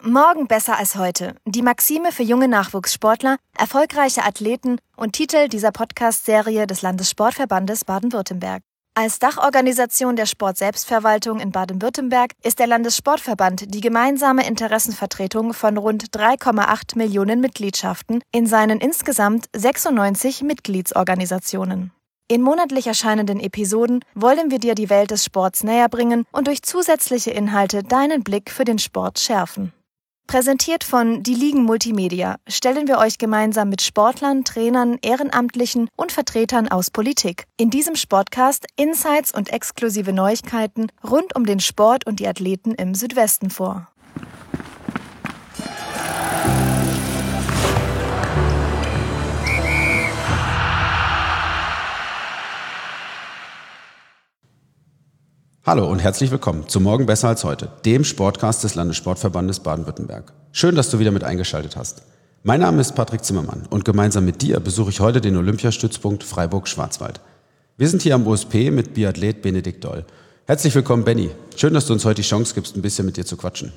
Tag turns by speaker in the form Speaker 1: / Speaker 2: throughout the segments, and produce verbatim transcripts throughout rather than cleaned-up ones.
Speaker 1: Morgen besser als heute. Die Maxime für junge Nachwuchssportler, erfolgreiche Athleten und Titel dieser Podcast-Serie des Landessportverbandes Baden-Württemberg. Als Dachorganisation der Sportselbstverwaltung in Baden-Württemberg ist der Landessportverband die gemeinsame Interessenvertretung von rund drei Komma acht Millionen Mitgliedschaften in seinen insgesamt sechsundneunzig Mitgliedsorganisationen. In monatlich erscheinenden Episoden wollen wir dir die Welt des Sports näher bringen und durch zusätzliche Inhalte deinen Blick für den Sport schärfen. Präsentiert von Die Ligen Multimedia stellen wir euch gemeinsam mit Sportlern, Trainern, Ehrenamtlichen und Vertretern aus Politik in diesem Sportcast Insights und exklusive Neuigkeiten rund um den Sport und die Athleten im Südwesten vor.
Speaker 2: Hallo und herzlich willkommen zu Morgen besser als heute, dem Sportcast des Landessportverbandes Baden-Württemberg. Schön, dass du wieder mit eingeschaltet hast. Mein Name ist Patrick Zimmermann und gemeinsam mit dir besuche ich heute den Olympiastützpunkt Freiburg-Schwarzwald. Wir sind hier am O S P mit Biathlet Benedikt Doll. Herzlich willkommen, Benni. Schön, dass du uns heute die Chance gibst, ein bisschen mit dir zu quatschen.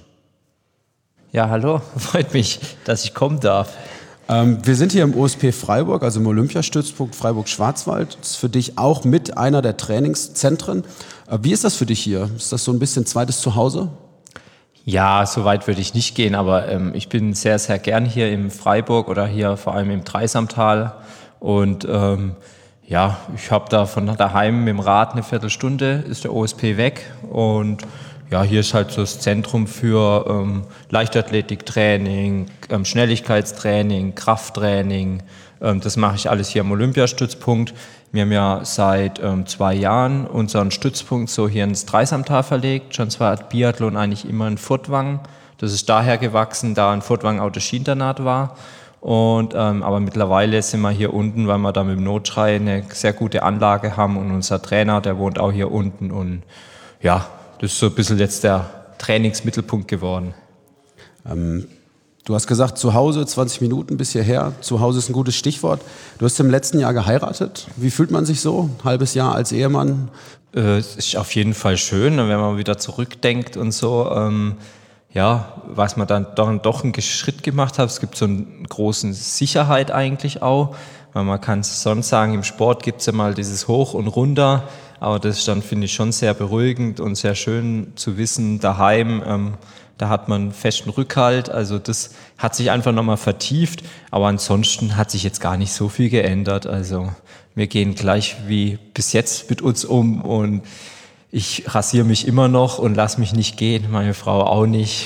Speaker 3: Ja, hallo. Freut mich, dass ich kommen darf.
Speaker 2: Ähm, wir sind hier im O S P Freiburg, also im Olympiastützpunkt Freiburg-Schwarzwald. Das ist für dich auch mit einer der Trainingszentren. Äh, wie ist das für dich hier? Ist das so ein bisschen zweites Zuhause?
Speaker 3: Ja, so weit würde ich nicht gehen, aber ähm, ich bin sehr, sehr gern hier im Freiburg oder hier vor allem im Dreisamtal. Und ähm, ja, ich habe da von daheim mit dem Rad eine Viertelstunde, ist der O S P weg. Und ja, hier ist halt so das Zentrum für ähm, Leichtathletiktraining, ähm, Schnelligkeitstraining, Krafttraining. Ähm, das mache ich alles hier am Olympiastützpunkt. Wir haben ja seit ähm, zwei Jahren unseren Stützpunkt so hier ins Dreisamtal verlegt. Schon zwar hat Biathlon eigentlich immer in Furtwangen. Das ist daher gewachsen, da in Furtwangen auch das Skiinternat war. Und, ähm, aber mittlerweile sind wir hier unten, weil wir da mit dem Notschrei eine sehr gute Anlage haben. Und unser Trainer, der wohnt auch hier unten. Und ja, das ist so ein bisschen jetzt der Trainingsmittelpunkt geworden.
Speaker 2: Ähm, du hast gesagt, zu Hause zwanzig Minuten bis hierher. Zu Hause ist ein gutes Stichwort. Du hast im letzten Jahr geheiratet. Wie fühlt man sich so? Ein halbes Jahr als Ehemann?
Speaker 3: Äh, es ist auf jeden Fall schön, wenn man wieder zurückdenkt und so. Ähm, ja, was man dann doch, doch einen Schritt gemacht hat. Es gibt so eine große Sicherheit eigentlich auch. Weil man kann es sonst sagen, im Sport gibt es ja mal dieses Hoch und Runter. Aber das ist dann, finde ich, schon sehr beruhigend und sehr schön zu wissen, daheim, ähm, da hat man festen Rückhalt. Also das hat sich einfach nochmal vertieft. Aber ansonsten hat sich jetzt gar nicht so viel geändert. Also wir gehen gleich wie bis jetzt mit uns um und ich rasiere mich immer noch und lasse mich nicht gehen, meine Frau auch nicht.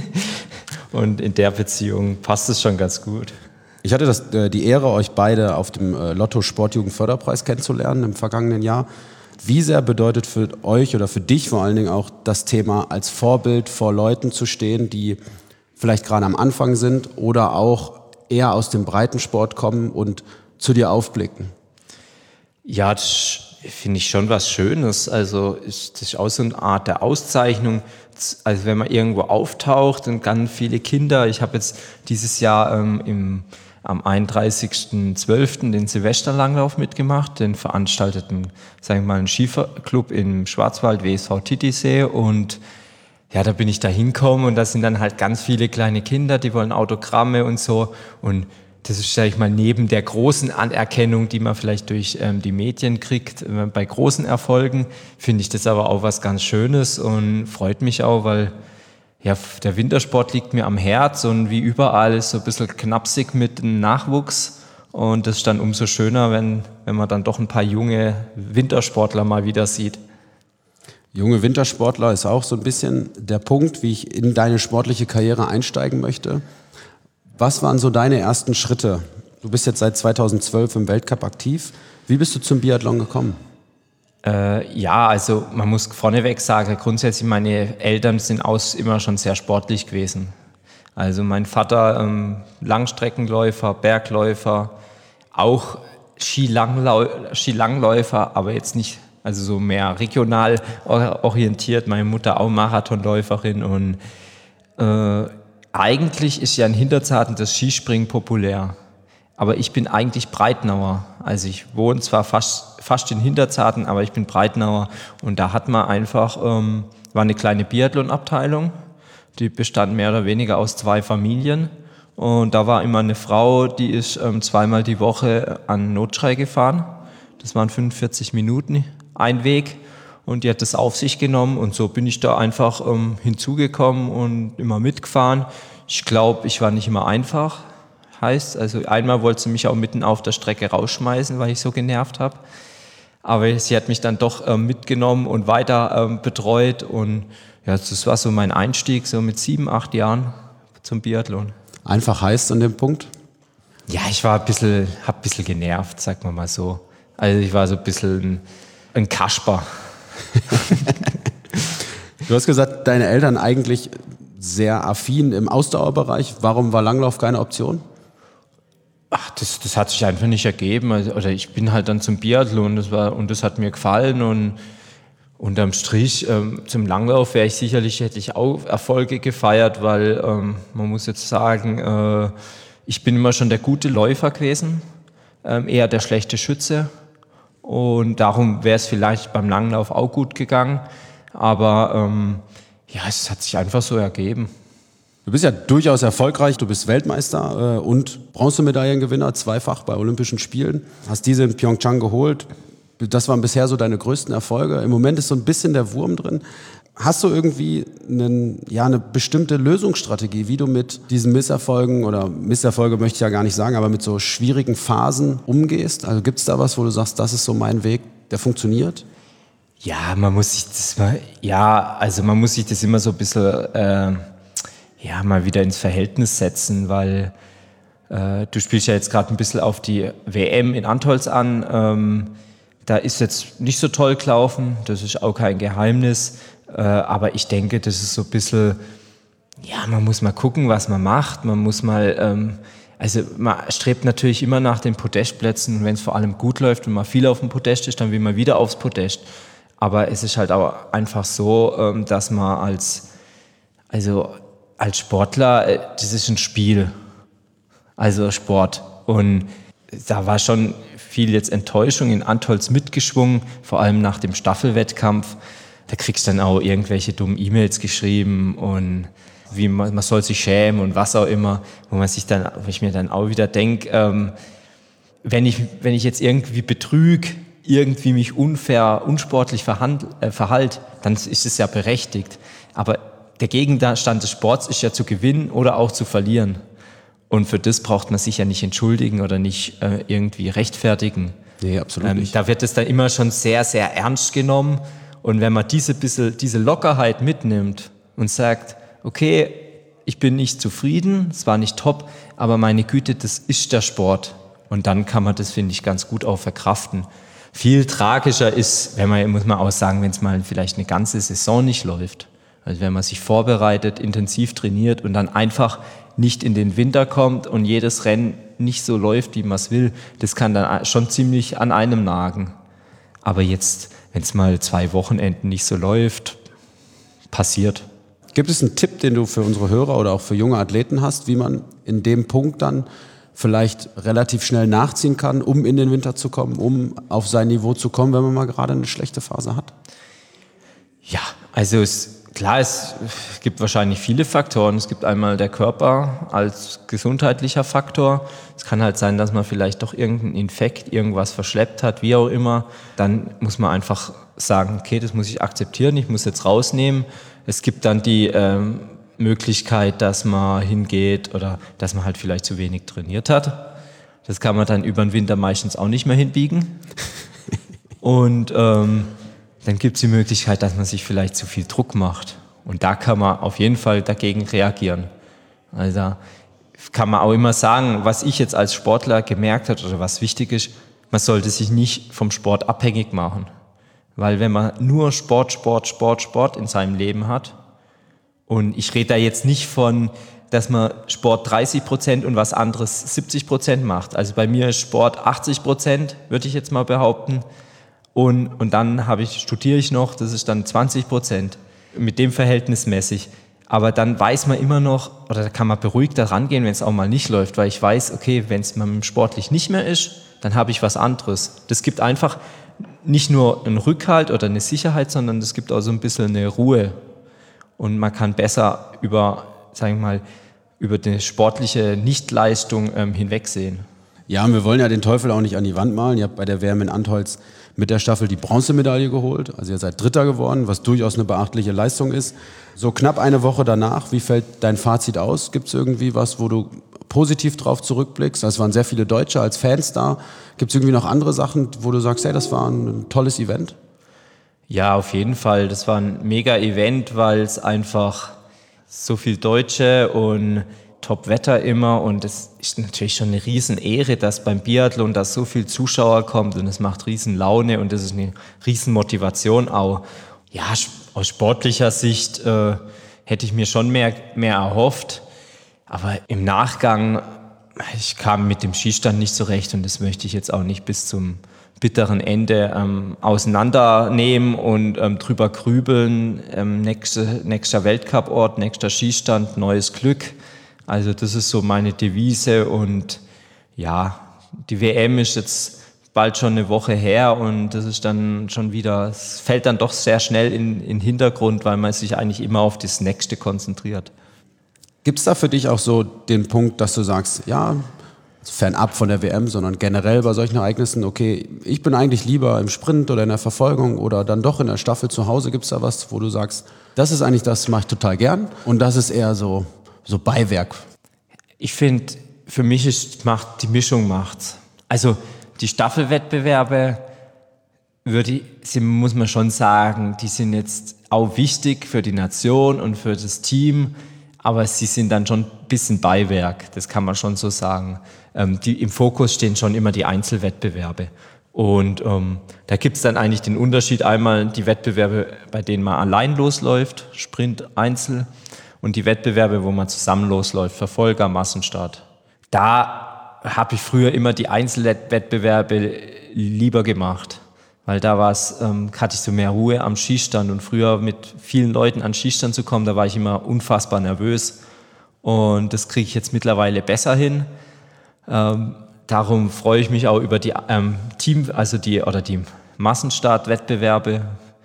Speaker 3: Und in der Beziehung passt es schon ganz gut.
Speaker 2: Ich hatte das, äh, die Ehre, euch beide auf dem äh, Lotto Sportjugendförderpreis kennenzulernen im vergangenen Jahr. Wie sehr bedeutet für euch oder für dich vor allen Dingen auch das Thema, als Vorbild vor Leuten zu stehen, die vielleicht gerade am Anfang sind oder auch eher aus dem Breitensport kommen und zu dir aufblicken?
Speaker 3: Ja, das finde ich schon was Schönes. Also ist das ist auch so eine Art der Auszeichnung. Also wenn man irgendwo auftaucht und ganz viele Kinder. Ich habe jetzt dieses Jahr ähm, im am einunddreißigsten zwölften den Silvesterlanglauf mitgemacht, den veranstalteten, sagen wir mal, einen Skiclub im Schwarzwald, W S V Titisee. Und ja, da bin ich da hingekommen und da sind dann halt ganz viele kleine Kinder, die wollen Autogramme und so. Und das ist, sag ich mal, neben der großen Anerkennung, die man vielleicht durch ähm, die Medien kriegt, äh, bei großen Erfolgen, finde ich das aber auch was ganz Schönes und freut mich auch, weil ja, der Wintersport liegt mir am Herz und wie überall ist so ein bisschen knapsig mit dem Nachwuchs. Und das ist dann umso schöner, wenn, wenn man dann doch ein paar junge Wintersportler mal wieder sieht.
Speaker 2: Junge Wintersportler ist auch so ein bisschen der Punkt, wie ich in deine sportliche Karriere einsteigen möchte. Was waren so deine ersten Schritte? Du bist jetzt seit zweitausendzwölf im Weltcup aktiv. Wie bist du zum Biathlon gekommen?
Speaker 3: Äh, ja, also man muss vorneweg sagen, grundsätzlich meine Eltern sind aus immer schon sehr sportlich gewesen. Also mein Vater ähm, Langstreckenläufer, Bergläufer, auch Skilanglau- Skilangläufer, aber jetzt nicht, also so mehr regional orientiert. Meine Mutter auch Marathonläuferin und äh, eigentlich ist ja in Hinterzarten das Skispringen populär. Aber ich bin eigentlich Breitnauer. Also ich wohne zwar fast, fast in Hinterzarten, aber ich bin Breitnauer. Und da hat man einfach, ähm, war eine kleine Biathlon-Abteilung. Die bestand mehr oder weniger aus zwei Familien. Und da war immer eine Frau, die ist ähm, zweimal die Woche an Notschrei gefahren. Das waren fünfundvierzig Minuten ein Weg. Und die hat das auf sich genommen. Und so bin ich da einfach ähm, hinzugekommen und immer mitgefahren. Ich glaube, ich war nicht immer einfach. Heißt, also einmal wollte sie mich auch mitten auf der Strecke rausschmeißen, weil ich so genervt habe. Aber sie hat mich dann doch ähm, mitgenommen und weiter ähm, betreut. Und ja, das war so mein Einstieg, so mit sieben, acht Jahren zum Biathlon.
Speaker 2: Einfach heißt an dem Punkt?
Speaker 3: Ja, ich war ein bisschen, hab ein bisschen genervt, sagen wir mal so. Also ich war so ein bisschen ein, ein Kasper.
Speaker 2: Du hast gesagt, deine Eltern eigentlich sehr affin im Ausdauerbereich. Warum war Langlauf keine Option?
Speaker 3: Ach, das, das hat sich einfach nicht ergeben. Also, oder ich bin halt dann zum Biathlon das war, und das hat mir gefallen. Und unterm Strich ähm, zum Langlauf wäre ich sicherlich, hätte ich auch Erfolge gefeiert, weil ähm, man muss jetzt sagen, äh, ich bin immer schon der gute Läufer gewesen, ähm, eher der schlechte Schütze. Und darum wäre es vielleicht beim Langlauf auch gut gegangen. Aber ähm, ja, es hat sich einfach so ergeben.
Speaker 2: Du bist ja durchaus erfolgreich. Du bist Weltmeister äh, und Bronzemedaillengewinner, zweifach bei Olympischen Spielen. Hast diese in Pyeongchang geholt. Das waren bisher so deine größten Erfolge. Im Moment ist so ein bisschen der Wurm drin. Hast du irgendwie einen, ja, eine bestimmte Lösungsstrategie, wie du mit diesen Misserfolgen oder Misserfolge möchte ich ja gar nicht sagen, aber mit so schwierigen Phasen umgehst? Also gibt es da was, wo du sagst, das ist so mein Weg, der funktioniert?
Speaker 3: Ja, man muss sich das mal, ja, also man muss sich das immer so ein bisschen, äh, ja, mal wieder ins Verhältnis setzen, weil äh, du spielst ja jetzt gerade ein bisschen auf die W M in Antholz an. Ähm, da ist jetzt nicht so toll gelaufen, das ist auch kein Geheimnis. Äh, aber ich denke, das ist so ein bisschen, ja, man muss mal gucken, was man macht. Man muss mal, ähm, also man strebt natürlich immer nach den Podestplätzen. Wenn es vor allem gut läuft und man viel auf dem Podest ist, dann will man wieder aufs Podest. Aber es ist halt auch einfach so, ähm, dass man als, also als Sportler, äh, das ist ein Spiel, also Sport. Und da war schon viel jetzt Enttäuschung in Antholz mitgeschwungen, vor allem nach dem Staffelwettkampf. Da kriegst du dann auch irgendwelche dummen E-Mails geschrieben und wie man, man soll sich schämen und was auch immer, wo man sich dann, wo ich mir dann auch wieder denke, ähm, wenn ich, wenn ich jetzt irgendwie betrüge, irgendwie mich unfair, unsportlich verhand, äh, verhalte, dann ist es ja berechtigt. Aber der Gegenstand des Sports ist ja zu gewinnen oder auch zu verlieren. Und für das braucht man sich ja nicht entschuldigen oder nicht äh, irgendwie rechtfertigen.
Speaker 2: Nee, absolut
Speaker 3: ähm,
Speaker 2: nicht.
Speaker 3: Da wird es dann immer schon sehr, sehr ernst genommen. Und wenn man diese, bisschen, diese Lockerheit mitnimmt und sagt, okay, ich bin nicht zufrieden, es war nicht top, aber meine Güte, das ist der Sport. Und dann kann man das, finde ich, ganz gut auch verkraften. Viel tragischer ist, wenn man, muss man auch sagen, wenn es mal vielleicht eine ganze Saison nicht läuft. Also wenn man sich vorbereitet, intensiv trainiert und dann einfach nicht in den Winter kommt und jedes Rennen nicht so läuft, wie man es will, das kann dann schon ziemlich an einem nagen. Aber jetzt, wenn es mal zwei Wochenenden nicht so läuft, passiert.
Speaker 2: Gibt es einen Tipp, den du für unsere Hörer oder auch für junge Athleten hast, wie man in dem Punkt dann vielleicht relativ schnell nachziehen kann, um in den Winter zu kommen, um auf sein Niveau zu kommen, wenn man mal gerade eine schlechte Phase hat?
Speaker 3: Ja, also es klar, es gibt wahrscheinlich viele Faktoren. Es gibt einmal der Körper als gesundheitlicher Faktor. Es kann halt sein, dass man vielleicht doch irgendeinen Infekt, irgendwas verschleppt hat, wie auch immer. Dann muss man einfach sagen, okay, das muss ich akzeptieren, ich muss jetzt rausnehmen. Es gibt dann die ähm, Möglichkeit, dass man hingeht oder dass man halt vielleicht zu wenig trainiert hat. Das kann man dann über den Winter meistens auch nicht mehr hinbiegen. Und ähm, dann gibt es die Möglichkeit, dass man sich vielleicht zu viel Druck macht. Und da kann man auf jeden Fall dagegen reagieren. Also kann man auch immer sagen, was ich jetzt als Sportler gemerkt habe oder was wichtig ist, man sollte sich nicht vom Sport abhängig machen. Weil wenn man nur Sport, Sport, Sport, Sport in seinem Leben hat, und ich rede da jetzt nicht von, dass man Sport dreißig Prozent und was anderes siebzig Prozent macht. Also bei mir ist Sport achtzig Prozent, würde ich jetzt mal behaupten. Und, und dann habe ich, studiere ich noch, das ist dann zwanzig Prozent, mit dem verhältnismäßig. Aber dann weiß man immer noch, oder da kann man beruhigt da rangehen, wenn es auch mal nicht läuft, weil ich weiß, okay, wenn es mal sportlich nicht mehr ist, dann habe ich was anderes. Das gibt einfach nicht nur einen Rückhalt oder eine Sicherheit, sondern das gibt auch so ein bisschen eine Ruhe. und man kann besser über, sagen wir mal, über die sportliche Nichtleistung ähm, hinwegsehen.
Speaker 2: Ja, und wir wollen ja den Teufel auch nicht an die Wand malen. Ihr habt bei der W M in Antholz mit der Staffel die Bronzemedaille geholt. Also ihr seid Dritter geworden, was durchaus eine beachtliche Leistung ist. So knapp eine Woche danach, wie fällt dein Fazit aus? Gibt es irgendwie was, wo du positiv drauf zurückblickst? Es waren sehr viele Deutsche als Fans da. Gibt es irgendwie noch andere Sachen, wo du sagst, hey, das war ein tolles Event?
Speaker 3: Ja, auf jeden Fall. Das war ein mega Event, weil es einfach so viel Deutsche und Top-Wetter immer, und es ist natürlich schon eine Riesenehre, dass beim Biathlon da so viel Zuschauer kommt, und es macht riesen Laune und das ist eine riesen Motivation auch. Ja, aus sportlicher Sicht äh, hätte ich mir schon mehr, mehr erhofft, aber im Nachgang, ich kam mit dem Skistand nicht zurecht und das möchte ich jetzt auch nicht bis zum bitteren Ende ähm, auseinandernehmen und ähm, drüber grübeln. Ähm, nächste, nächster Weltcuport, nächster Skistand, neues Glück. Also das ist so meine Devise, und ja, die W M ist jetzt bald schon eine Woche her und das ist dann schon wieder, es fällt dann doch sehr schnell in den Hintergrund, weil man sich eigentlich immer auf das Nächste konzentriert.
Speaker 2: Gibt es da für dich auch so den Punkt, dass du sagst, ja, fernab von der W M, sondern generell bei solchen Ereignissen, okay, ich bin eigentlich lieber im Sprint oder in der Verfolgung oder dann doch in der Staffel zu Hause. Gibt es da was, wo du sagst, das ist eigentlich, das mache ich total gern und das ist eher so, so Beiwerk?
Speaker 3: Ich finde, für mich ist macht, die Mischung macht's. Also die Staffelwettbewerbe, würde ich, muss man schon sagen, die sind jetzt auch wichtig für die Nation und für das Team, aber sie sind dann schon ein bisschen Beiwerk, das kann man schon so sagen. Ähm, die, im Fokus stehen schon immer die Einzelwettbewerbe. Und ähm, da gibt es dann eigentlich den Unterschied, einmal die Wettbewerbe, bei denen man allein losläuft, Sprint, Einzel, und die Wettbewerbe, wo man zusammen losläuft, Verfolger, Massenstart. Da habe ich früher immer die Einzelwettbewerbe lieber gemacht, weil da war's, ähm, hatte ich so mehr Ruhe am Skistand, und früher mit vielen Leuten an den Skistand zu kommen, da war ich immer unfassbar nervös, und das kriege ich jetzt mittlerweile besser hin. Ähm, darum freue ich mich auch über die ähm, Team, also die oder die Massenstartwettbewerbe,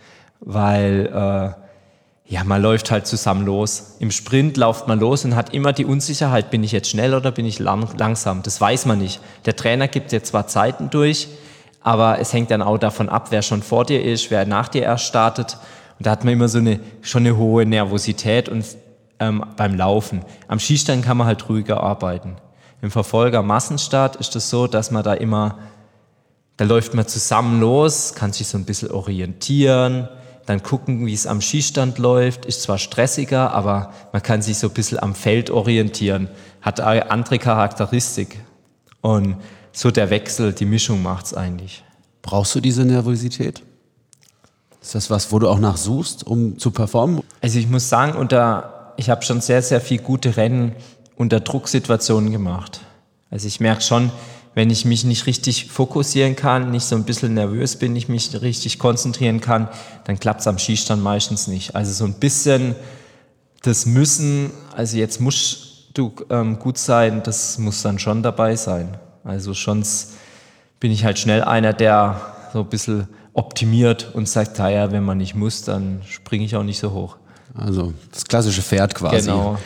Speaker 3: weil äh, ja, man läuft halt zusammen los. Im Sprint läuft man los und hat immer die Unsicherheit, bin ich jetzt schnell oder bin ich lang, langsam? Das weiß man nicht. Der Trainer gibt dir zwar Zeiten durch, aber es hängt dann auch davon ab, wer schon vor dir ist, wer nach dir erst startet. Und da hat man immer so eine, schon eine hohe Nervosität und, ähm, beim Laufen. Am Skistand kann man halt ruhiger arbeiten. Im Verfolger Massenstart ist das so, dass man da immer, da läuft man zusammen los, kann sich so ein bisschen orientieren, dann gucken, wie es am Skistand läuft, ist zwar stressiger, aber man kann sich so ein bisschen am Feld orientieren, hat eine andere Charakteristik. Und so der Wechsel, die Mischung macht's eigentlich.
Speaker 2: Brauchst du diese Nervosität? Ist das was, wo du auch nachsuchst, um zu performen?
Speaker 3: Also ich muss sagen, unter, ich habe schon sehr, sehr viel gute Rennen unter Drucksituationen gemacht. Also ich merke schon, wenn ich mich nicht richtig fokussieren kann, nicht so ein bisschen nervös bin, ich mich richtig konzentrieren kann, dann klappt es am Skistand meistens nicht. Also so ein bisschen das Müssen, also jetzt musst du ähm, gut sein, das muss dann schon dabei sein. Also sonst bin ich halt schnell einer, der so ein bisschen optimiert und sagt, naja, wenn man nicht muss, dann springe ich auch nicht so hoch.
Speaker 2: Also das klassische Pferd quasi.
Speaker 3: Genau.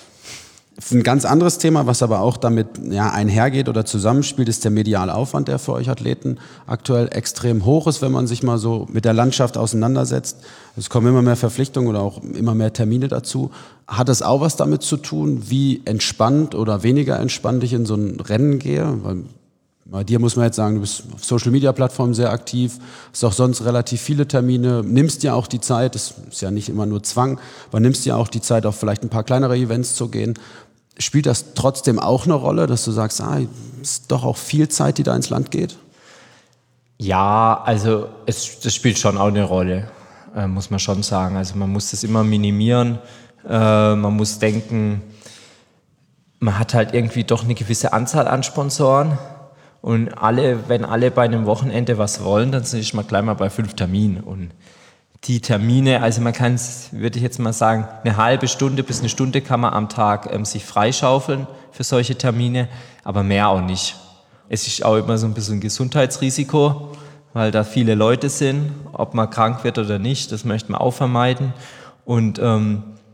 Speaker 2: Ein ganz anderes Thema, was aber auch damit ja, einhergeht oder zusammenspielt, ist der mediale Aufwand, der für euch Athleten aktuell extrem hoch ist, wenn man sich mal so mit der Landschaft auseinandersetzt. Es kommen immer mehr Verpflichtungen oder auch immer mehr Termine dazu. Hat es auch was damit zu tun, wie entspannt oder weniger entspannt ich in so ein Rennen gehe? Weil bei dir muss man jetzt sagen, du bist auf Social-Media-Plattformen sehr aktiv, hast auch sonst relativ viele Termine, nimmst dir auch die Zeit, das ist ja nicht immer nur Zwang, aber nimmst dir auch die Zeit, auf vielleicht ein paar kleinere Events zu gehen. Spielt das trotzdem auch eine Rolle, dass du sagst, ah, ist doch auch viel Zeit, die da ins Land geht?
Speaker 3: Ja, also es, das spielt schon auch eine Rolle, äh, muss man schon sagen. Also man muss das immer minimieren, äh, man muss denken, man hat halt irgendwie doch eine gewisse Anzahl an Sponsoren. Und alle, wenn alle bei einem Wochenende was wollen, dann ist man gleich mal bei fünf Terminen. Und die Termine, also man kann es, würde ich jetzt mal sagen, eine halbe Stunde bis eine Stunde kann man am Tag ähm, sich freischaufeln für solche Termine, aber mehr auch nicht. Es ist auch immer so ein bisschen ein Gesundheitsrisiko, weil da viele Leute sind, ob man krank wird oder nicht, das möchte man auch vermeiden. Und ähm,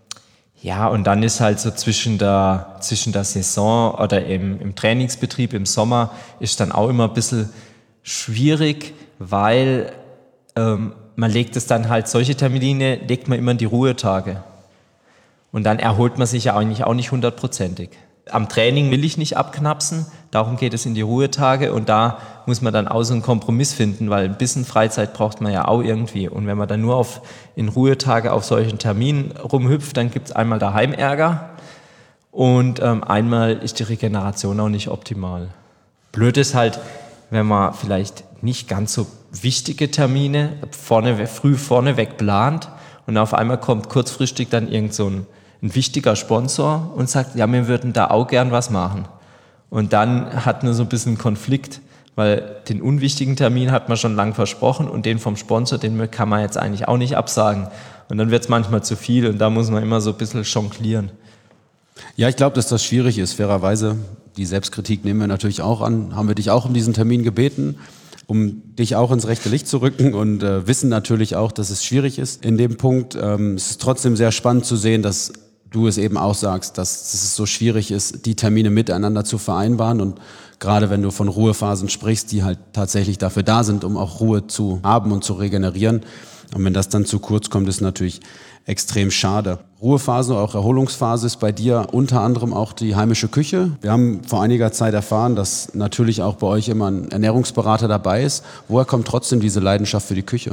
Speaker 3: Ja, und dann ist halt so zwischen der, zwischen der Saison oder im, im Trainingsbetrieb im Sommer ist dann auch immer ein bisschen schwierig, weil ähm, man legt es dann halt, solche Termine legt man immer in die Ruhetage. Und dann erholt man sich ja eigentlich auch nicht hundertprozentig. Am Training will ich nicht abknapsen, darum geht es in die Ruhetage und da muss man dann auch so einen Kompromiss finden, weil ein bisschen Freizeit braucht man ja auch irgendwie. Und wenn man dann nur auf, in Ruhetage auf solchen Terminen rumhüpft, dann gibt es einmal daheim Ärger und ähm, einmal ist die Regeneration auch nicht optimal. Blöd ist halt, wenn man vielleicht nicht ganz so wichtige Termine vorne, früh vorneweg plant und auf einmal kommt kurzfristig dann irgend so ein ein wichtiger Sponsor und sagt, ja, wir würden da auch gern was machen. Und dann hat man so ein bisschen Konflikt, weil den unwichtigen Termin hat man schon lang versprochen und den vom Sponsor, den kann man jetzt eigentlich auch nicht absagen. Und dann wird es manchmal zu viel und da muss man immer so ein bisschen jonglieren.
Speaker 2: Ja, ich glaube, dass das schwierig ist, fairerweise. Die Selbstkritik nehmen wir natürlich auch an. Haben wir dich auch um diesen Termin gebeten, um dich auch ins rechte Licht zu rücken und äh, wissen natürlich auch, dass es schwierig ist in dem Punkt. Ähm, es ist trotzdem sehr spannend zu sehen, dass du es eben auch sagst, dass es so schwierig ist, die Termine miteinander zu vereinbaren und gerade wenn du von Ruhephasen sprichst, die halt tatsächlich dafür da sind, um auch Ruhe zu haben und zu regenerieren. Und wenn das dann zu kurz kommt, ist natürlich extrem schade. Ruhephase, auch Erholungsphase ist bei dir unter anderem auch die heimische Küche. Wir haben vor einiger Zeit erfahren, dass natürlich auch bei euch immer ein Ernährungsberater dabei ist. Woher kommt trotzdem diese Leidenschaft für die Küche?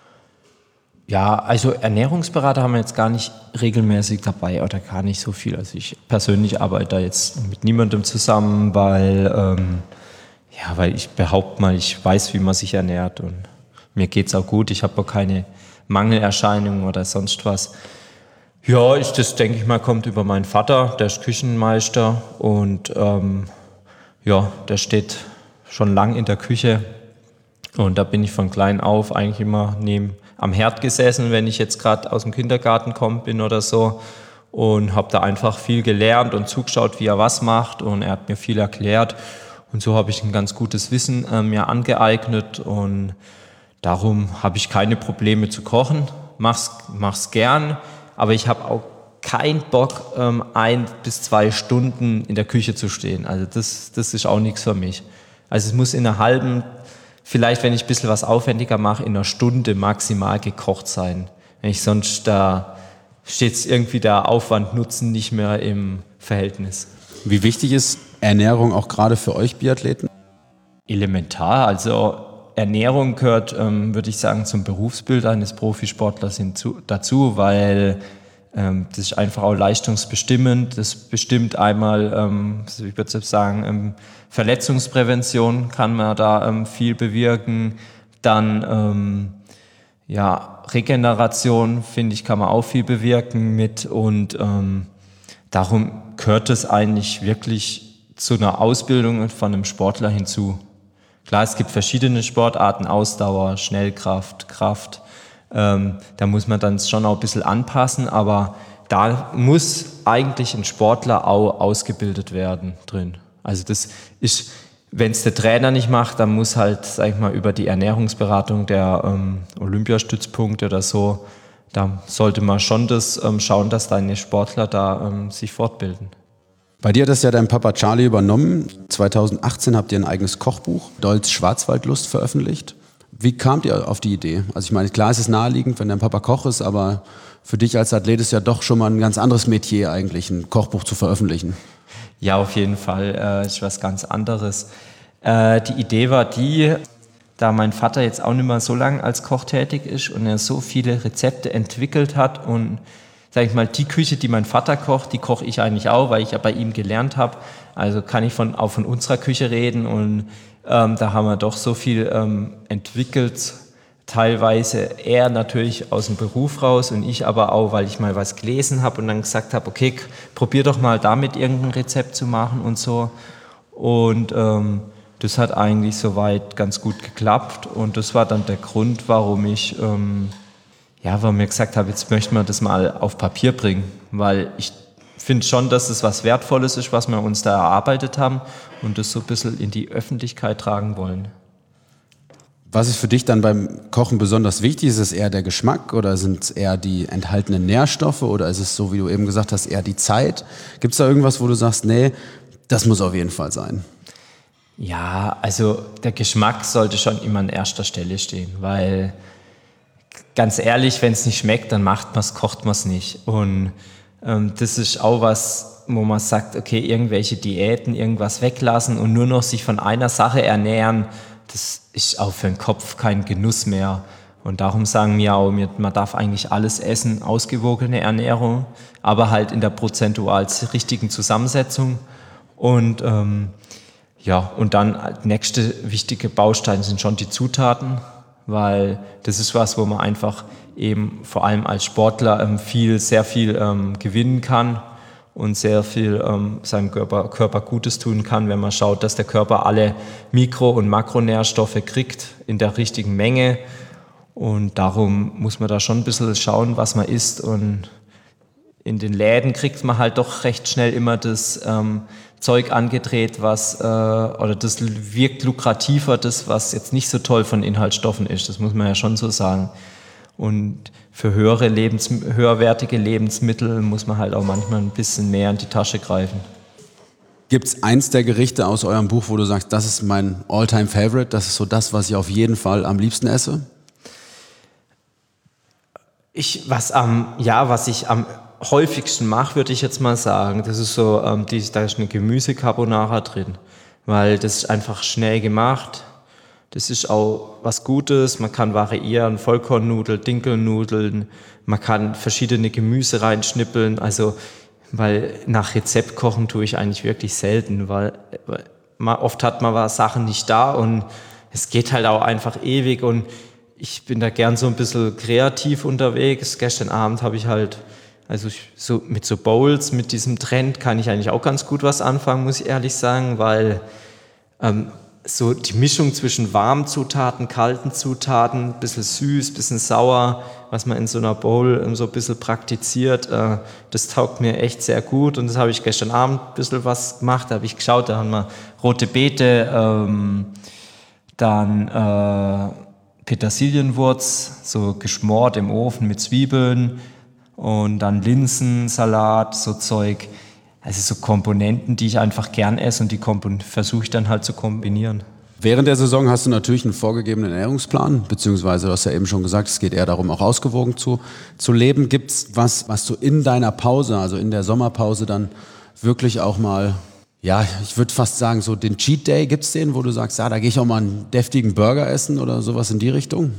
Speaker 3: Ja, also Ernährungsberater haben wir jetzt gar nicht regelmäßig dabei oder gar nicht so viel. Also ich persönlich arbeite da jetzt mit niemandem zusammen, weil, ähm, ja, weil ich behaupte mal, ich weiß, wie man sich ernährt und mir geht's auch gut. Ich habe auch keine Mangelerscheinungen oder sonst was. Ja, ich, das denke ich mal, kommt über meinen Vater, der ist Küchenmeister und ähm, ja, der steht schon lang in der Küche und da bin ich von klein auf eigentlich immer neben am Herd gesessen, wenn ich jetzt gerade aus dem Kindergarten gekommen bin oder so und habe da einfach viel gelernt und zugeschaut, wie er was macht und er hat mir viel erklärt und so habe ich ein ganz gutes Wissen äh, mir angeeignet und darum habe ich keine Probleme zu kochen, mach's, mach's gern, aber ich habe auch keinen Bock, ähm, ein bis zwei Stunden in der Küche zu stehen. Also das, das ist auch nichts für mich. Also es muss in einer halben, vielleicht wenn ich ein bisschen was aufwendiger mache, in einer Stunde maximal gekocht sein. Wenn ich sonst, da steht irgendwie der Aufwand-Nutzen nicht mehr im Verhältnis.
Speaker 2: Wie wichtig ist Ernährung auch gerade für euch Biathleten?
Speaker 3: Elementar, also Ernährung gehört, ähm, würde ich sagen, zum Berufsbild eines Profisportlers hinzu, dazu, weil ähm, das ist einfach auch leistungsbestimmend. Das bestimmt einmal, ähm, ich würde selbst sagen, ähm, Verletzungsprävention kann man da ähm, viel bewirken. Dann ähm, ja, Regeneration, finde ich, kann man auch viel bewirken mit und ähm, darum gehört es eigentlich wirklich zu einer Ausbildung von einem Sportler hinzu. Klar, es gibt verschiedene Sportarten, Ausdauer, Schnellkraft, Kraft. Ähm, da muss man dann schon auch ein bisschen anpassen, aber da muss eigentlich ein Sportler auch ausgebildet werden drin. Also das ist, wenn es der Trainer nicht macht, dann muss halt, sag ich mal, über die Ernährungsberatung der ähm, Olympiastützpunkte oder so, da sollte man schon das ähm, schauen, dass deine Sportler da ähm, sich fortbilden.
Speaker 2: Bei dir hat das ja dein Papa Charlie übernommen. zweitausendachtzehn habt ihr ein eigenes Kochbuch, Dolls Schwarzwaldlust, veröffentlicht. Wie kamt ihr auf die Idee? Also ich meine, klar ist es naheliegend, wenn dein Papa Koch ist, aber für dich als Athlet ist ja doch schon mal ein ganz anderes Metier eigentlich, ein Kochbuch zu veröffentlichen.
Speaker 3: Ja, auf jeden Fall äh, ist was ganz anderes. Äh, die Idee war die, da mein Vater jetzt auch nicht mehr so lange als Koch tätig ist und er so viele Rezepte entwickelt hat und sag ich mal, die Küche, die mein Vater kocht, die koche ich eigentlich auch, weil ich ja bei ihm gelernt habe. Also kann ich von, auch von unserer Küche reden und ähm, da haben wir doch so viel ähm, entwickelt, teilweise er natürlich aus dem Beruf raus und ich aber auch, weil ich mal was gelesen habe und dann gesagt habe, okay, probier doch mal damit irgendein Rezept zu machen und so. Und ähm, das hat eigentlich soweit ganz gut geklappt und das war dann der Grund, warum ich... Ähm, Ja, weil mir gesagt habe, jetzt möchten wir das mal auf Papier bringen, weil ich finde schon, dass es was Wertvolles ist, was wir uns da erarbeitet haben und das so ein bisschen in die Öffentlichkeit tragen wollen.
Speaker 2: Was ist für dich dann beim Kochen besonders wichtig? Ist es eher der Geschmack oder sind es eher die enthaltenen Nährstoffe oder ist es so, wie du eben gesagt hast, eher die Zeit? Gibt es da irgendwas, wo du sagst, nee, das muss auf jeden Fall sein?
Speaker 3: Ja, also der Geschmack sollte schon immer an erster Stelle stehen, weil ganz ehrlich, wenn es nicht schmeckt, dann macht man es, kocht man es nicht. Und ähm, das ist auch was, wo man sagt, okay, irgendwelche Diäten, irgendwas weglassen und nur noch sich von einer Sache ernähren, das ist auch für den Kopf kein Genuss mehr. Und darum sagen wir auch, man darf eigentlich alles essen, ausgewogene Ernährung, aber halt in der prozentual richtigen Zusammensetzung. Und ähm, ja, und dann nächste wichtige Bausteine sind schon die Zutaten, weil das ist was, wo man einfach eben vor allem als Sportler ähm, viel, sehr viel ähm, gewinnen kann und sehr viel ähm, seinem Körper, Körper Gutes tun kann, wenn man schaut, dass der Körper alle Mikro- und Makronährstoffe kriegt in der richtigen Menge. Und darum muss man da schon ein bisschen schauen, was man isst. Und in den Läden kriegt man halt doch recht schnell immer das ähm, Zeug angedreht, was, äh, oder das wirkt lukrativer, das, was jetzt nicht so toll von Inhaltsstoffen ist. Das muss man ja schon so sagen. Und für höhere Lebens, höherwertige Lebensmittel muss man halt auch manchmal ein bisschen mehr in die Tasche greifen.
Speaker 2: Gibt es eins der Gerichte aus eurem Buch, wo du sagst, das ist mein All-Time-Favorite, das ist so das, was ich auf jeden Fall am liebsten esse?
Speaker 3: Ich, was am, ja, was ich am häufigsten mache, würde ich jetzt mal sagen, das ist so, ähm, die, da ist eine Gemüse-Carbonara drin, weil das ist einfach schnell gemacht. Das ist auch was Gutes, man kann variieren, Vollkornnudeln, Dinkelnudeln, man kann verschiedene Gemüse reinschnippeln, also weil nach Rezept kochen tue ich eigentlich wirklich selten, weil, weil man, oft hat man was Sachen nicht da und es geht halt auch einfach ewig und ich bin da gern so ein bisschen kreativ unterwegs. Gestern Abend habe ich halt, also so mit so Bowls, mit diesem Trend kann ich eigentlich auch ganz gut was anfangen, muss ich ehrlich sagen, weil ähm, so die Mischung zwischen warmen Zutaten, kalten Zutaten, ein bisschen süß, ein bisschen sauer, was man in so einer Bowl so ein bisschen praktiziert, äh, das taugt mir echt sehr gut und das habe ich gestern Abend ein bisschen was gemacht, da habe ich geschaut, da haben wir rote Beete, ähm, dann äh, Petersilienwurz, so geschmort im Ofen mit Zwiebeln und dann Linsensalat, so Zeug. Also so Komponenten, die ich einfach gern esse und die versuche ich dann halt zu kombinieren.
Speaker 2: Während der Saison hast du natürlich einen vorgegebenen Ernährungsplan, beziehungsweise du hast ja eben schon gesagt, es geht eher darum, auch ausgewogen zu, zu leben. Gibt es was, was du in deiner Pause, also in der Sommerpause dann wirklich auch mal, ja, ich würde fast sagen, so den Cheat Day, gibt es den, wo du sagst, ja, da gehe ich auch mal einen deftigen Burger essen oder sowas in die Richtung?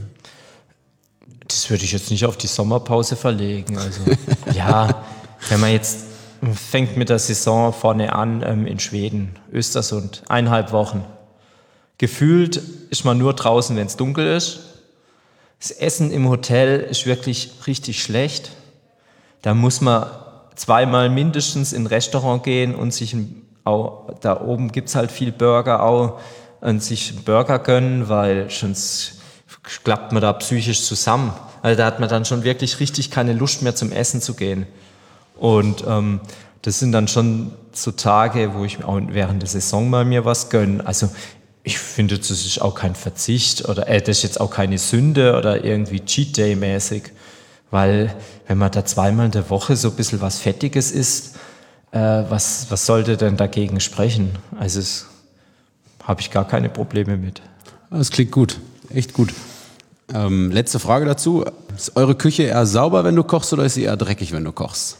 Speaker 3: Das würde ich jetzt nicht auf die Sommerpause verlegen. Also ja, wenn man jetzt fängt mit der Saison vorne an ähm, in Schweden, Östersund, eineinhalb Wochen. Gefühlt ist man nur draußen, wenn es dunkel ist. Das Essen im Hotel ist wirklich richtig schlecht. Da muss man zweimal mindestens in ein Restaurant gehen und sich, ein, auch, da oben gibt es halt viel Burger auch, und sich einen Burger gönnen, weil sonst klappt man da psychisch zusammen. Also da hat man dann schon wirklich richtig keine Lust mehr zum Essen zu gehen. Und ähm, das sind dann schon so Tage, wo ich auch während der Saison mal mir was gönne. Also ich finde, das ist auch kein Verzicht oder äh, das ist jetzt auch keine Sünde oder irgendwie Cheat Day mäßig. Weil wenn man da zweimal in der Woche so ein bisschen was Fettiges isst, äh, was, was sollte denn dagegen sprechen? Also habe ich gar keine Probleme mit.
Speaker 2: Das klingt gut, echt gut. Ähm, letzte Frage dazu. Ist eure Küche eher sauber, wenn du kochst, oder ist sie eher dreckig, wenn du kochst?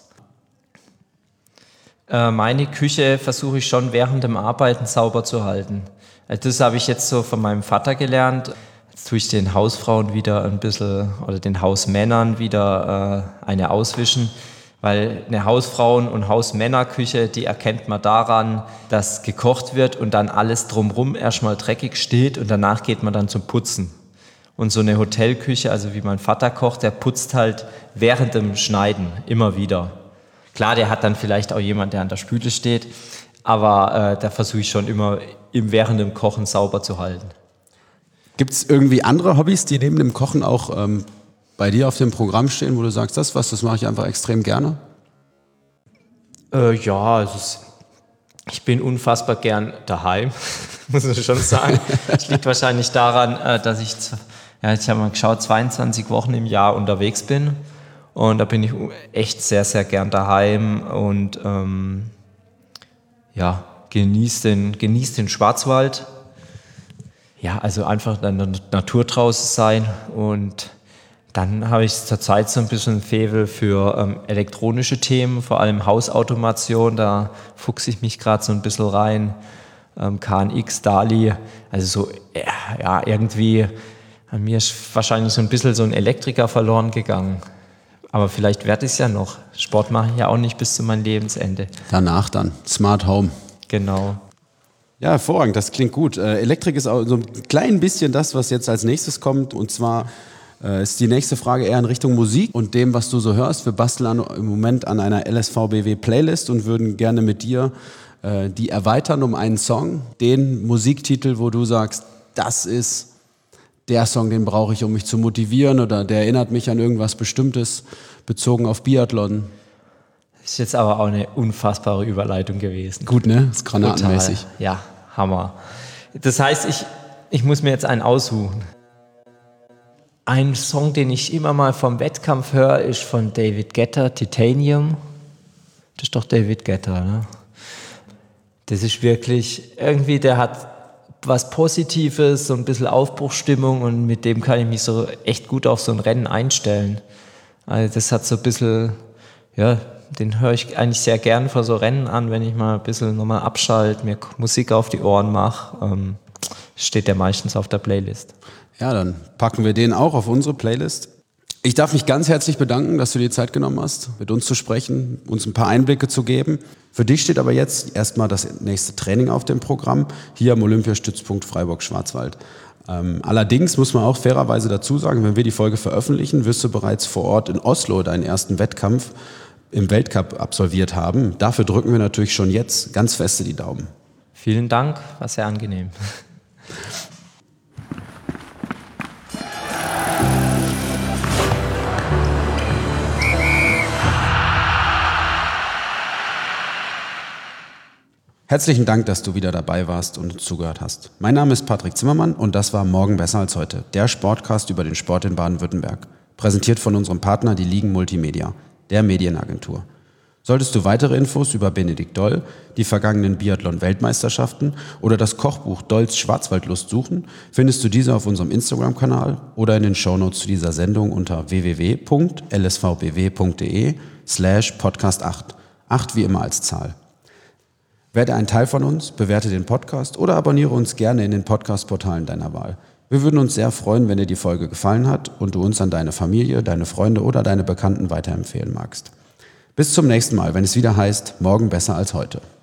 Speaker 3: Äh, meine Küche versuche ich schon während dem Arbeiten sauber zu halten. Also das habe ich jetzt so von meinem Vater gelernt. Jetzt tue ich den Hausfrauen wieder ein bisschen, oder den Hausmännern wieder äh, eine auswischen. Weil eine Hausfrauen- und Hausmännerküche, die erkennt man daran, dass gekocht wird und dann alles drumherum erstmal dreckig steht und danach geht man dann zum Putzen. Und so eine Hotelküche, also wie mein Vater kocht, der putzt halt während dem Schneiden immer wieder. Klar, der hat dann vielleicht auch jemand, der an der Spüle steht, aber äh, da versuche ich schon immer im, während dem Kochen sauber zu halten.
Speaker 2: Gibt es irgendwie andere Hobbys, die neben dem Kochen auch ähm, bei dir auf dem Programm stehen, wo du sagst, das was, das mache ich einfach extrem gerne?
Speaker 3: Äh, ja, es ist, Ich bin unfassbar gern daheim, muss ich schon sagen. Das liegt wahrscheinlich daran, dass ich, ja, ich habe mal geschaut, zweiundzwanzig Wochen im Jahr unterwegs bin. Und da bin ich echt sehr, sehr gern daheim und ähm, ja, genieße den, genieß den Schwarzwald. Ja, also einfach in der Natur draußen sein. Und dann habe ich zurzeit so ein bisschen Faible für ähm, elektronische Themen, vor allem Hausautomation. Da fuchse ich mich gerade so ein bisschen rein. Ähm, K N X, DALI, also so, ja, ja, irgendwie an mir ist wahrscheinlich so ein bisschen so ein Elektriker verloren gegangen. Aber vielleicht werde ich es ja noch. Sport mache ich ja auch nicht bis zu meinem Lebensende.
Speaker 2: Danach dann, Smart Home.
Speaker 3: Genau.
Speaker 2: Ja, hervorragend, das klingt gut. Äh, Elektrik ist auch so ein klein bisschen das, was jetzt als nächstes kommt. Und zwar äh, ist die nächste Frage eher in Richtung Musik und dem, was du so hörst. Wir basteln an, im Moment an einer L S V B W-Playlist und würden gerne mit dir äh, die erweitern um einen Song. Den Musiktitel, wo du sagst, das ist der Song, den brauche ich, um mich zu motivieren, oder der erinnert mich an irgendwas Bestimmtes, bezogen auf Biathlon.
Speaker 3: Das ist jetzt aber auch eine unfassbare Überleitung gewesen.
Speaker 2: Gut, ne? Das ist granatenmäßig.
Speaker 3: Total. Ja, Hammer. Das heißt, ich, ich muss mir jetzt einen aussuchen. Ein Song, den ich immer mal vom Wettkampf höre, ist von David Guetta, Titanium. Das ist doch David Guetta, ne? Das ist wirklich, irgendwie, der hat was Positives, so ein bisschen Aufbruchsstimmung, und mit dem kann ich mich so echt gut auf so ein Rennen einstellen. Also das hat so ein bisschen, ja, den höre ich eigentlich sehr gern vor so Rennen an, wenn ich mal ein bisschen nochmal abschalte, mir Musik auf die Ohren mache, ähm, steht der meistens auf der Playlist.
Speaker 2: Ja, dann packen wir den auch auf unsere Playlist. Ich darf mich ganz herzlich bedanken, dass du dir Zeit genommen hast, mit uns zu sprechen, uns ein paar Einblicke zu geben. Für dich steht aber jetzt erstmal das nächste Training auf dem Programm, hier am Olympiastützpunkt Freiburg-Schwarzwald. Ähm, allerdings muss man auch fairerweise dazu sagen, wenn wir die Folge veröffentlichen, wirst du bereits vor Ort in Oslo deinen ersten Wettkampf im Weltcup absolviert haben. Dafür drücken wir natürlich schon jetzt ganz feste die Daumen.
Speaker 3: Vielen Dank, war sehr angenehm.
Speaker 2: Herzlichen Dank, dass du wieder dabei warst und uns zugehört hast. Mein Name ist Patrick Zimmermann und das war Morgen besser als heute, der Sportcast über den Sport in Baden-Württemberg. Präsentiert von unserem Partner, die Ligen Multimedia, der Medienagentur. Solltest du weitere Infos über Benedikt Doll, die vergangenen Biathlon-Weltmeisterschaften oder das Kochbuch Dolls Schwarzwaldlust suchen, findest du diese auf unserem Instagram-Kanal oder in den Shownotes zu dieser Sendung unter w w w punkt l s v b w punkt d e slash podcast acht. acht wie immer als Zahl. Werde ein Teil von uns, bewerte den Podcast oder abonniere uns gerne in den Podcast-Portalen deiner Wahl. Wir würden uns sehr freuen, wenn dir die Folge gefallen hat und du uns an deine Familie, deine Freunde oder deine Bekannten weiterempfehlen magst. Bis zum nächsten Mal, wenn es wieder heißt, morgen besser als heute.